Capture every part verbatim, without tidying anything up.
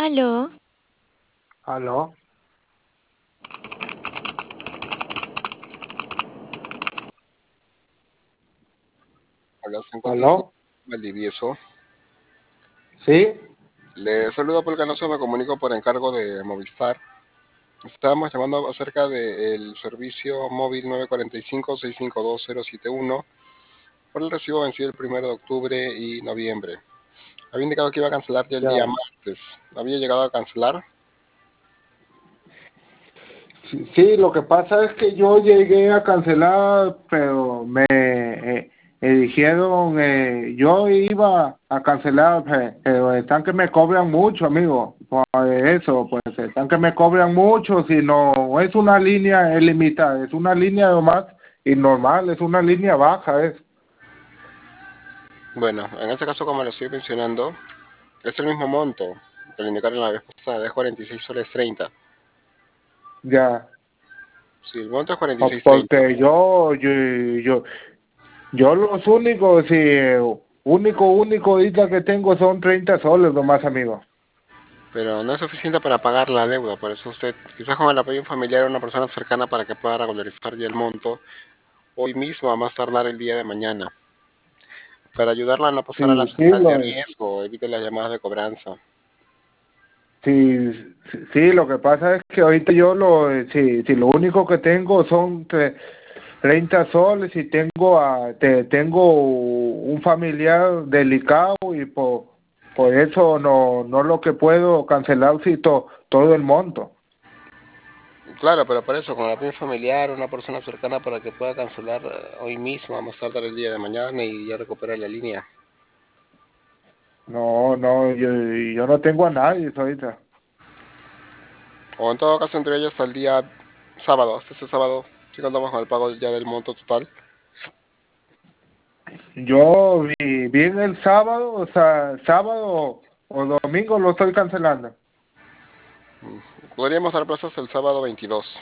Aló, ¿Aló? Hola, se encuentra el señor ¿Aló? Valdivieso. ¿Sí? Le saludo por Canoso, me comunico por encargo de Movistar. Estábamos llamando acerca del servicio móvil nueve cuatro cinco, seis cinco dos cero siete uno por el recibo vencido el primero de octubre y noviembre. Había indicado que iba a cancelar ya el día Ya. martes. ¿Había llegado a cancelar? Sí, sí, lo que pasa es que yo llegué a cancelar, pero me eh, eh, dijeron, eh, yo iba a cancelar, pe- pero están que me cobran mucho, amigo. Por eso, pues están que me cobran mucho, si no es una línea ilimitada, es una línea nomás y normal, es una línea baja, es. Bueno, en este caso, como lo estoy mencionando, es el mismo monto que le indicaron la vez pasada, es cuarenta y seis soles treinta. Ya. Sí, el monto es cuarenta y O- seis treinta. Porque yo, yo, yo, Yo los únicos, sí, eh, único, único ahorita que tengo son treinta soles nomás, amigo. Pero no es suficiente para pagar la deuda, por eso usted, quizás con el apoyo familiar o una persona cercana para que pueda regularizar ya el monto, hoy mismo a más tardar el día de mañana, para ayudarla a no pasar a la Sí, sí, central de lo, riesgo, evite las llamadas de cobranza. sí, sí, sí, lo que pasa es que ahorita yo lo, eh, sí, sí, lo único que tengo son tre- treinta soles y tengo a, te, tengo un familiar delicado y por, por eso no, no lo que puedo cancelar si to- todo el monto. Claro, pero por eso, con el apoyo familiar, una persona cercana para que pueda cancelar eh, hoy mismo a más tardar el día de mañana y ya recuperar la línea. No, no, yo, yo no tengo a nadie ahorita. O en todo caso, entre ellos hasta el día sábado, hasta ese sábado, si contamos con el pago ya del monto total. Yo vi, vi en el sábado, o sea, sábado o domingo lo estoy cancelando. Podríamos dar plazos el sábado veintidós.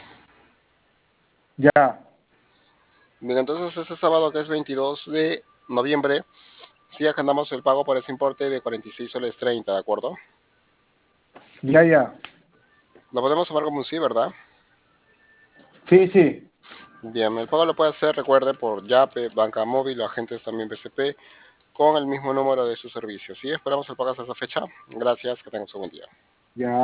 Ya, Bien, entonces ese sábado que es veintidós de noviembre, sí agendamos el pago por ese importe de cuarenta y seis soles treinta, ¿de acuerdo? ya, ya. Lo podemos tomar como un sí, ¿verdad? Sí, sí. Bien, el pago lo puede hacer, recuerde, por Yape, Banca Móvil o agentes también B C P con el mismo número de su servicio. Sí, esperamos el pago hasta esa fecha. Gracias, que tengan un buen día. Ya.